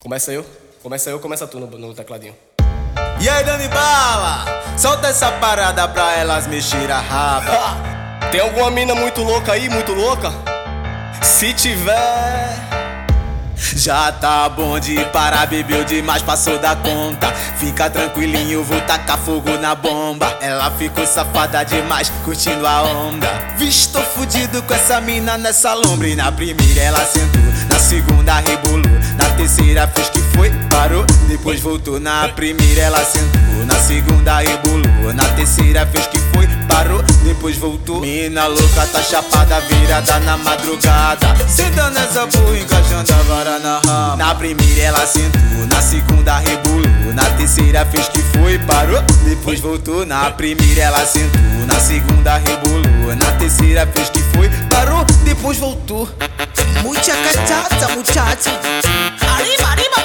Começa tu no tecladinho. E aí, Dani Bala, solta essa parada pra elas mexer a raba. Tem alguma mina muito louca aí, muito louca? Se tiver, já tá bom de parar, bebeu demais, passou da conta. Fica tranquilinho, vou tacar fogo na bomba. Ela ficou safada demais, curtindo a onda. Vixe, tô fudido com essa mina nessa lombre. Na primeira ela sentou, na segunda rebolou, na terceira fez que foi, parou, depois voltou. Na primeira ela sentou, na segunda rebolou, na terceira fez que foi, parou, depois voltou. Mina louca, tá chapada, virada na madrugada, sentando essa porra, encaixando a vara na rama. Na primeira ela sentou, na segunda rebolou, na terceira fez que foi, parou, depois voltou. Na primeira ela sentou, na segunda rebolou, na terceira fez que foi, parou, depois voltou. Mucha cachaça, muchacho. Arriba, arriba.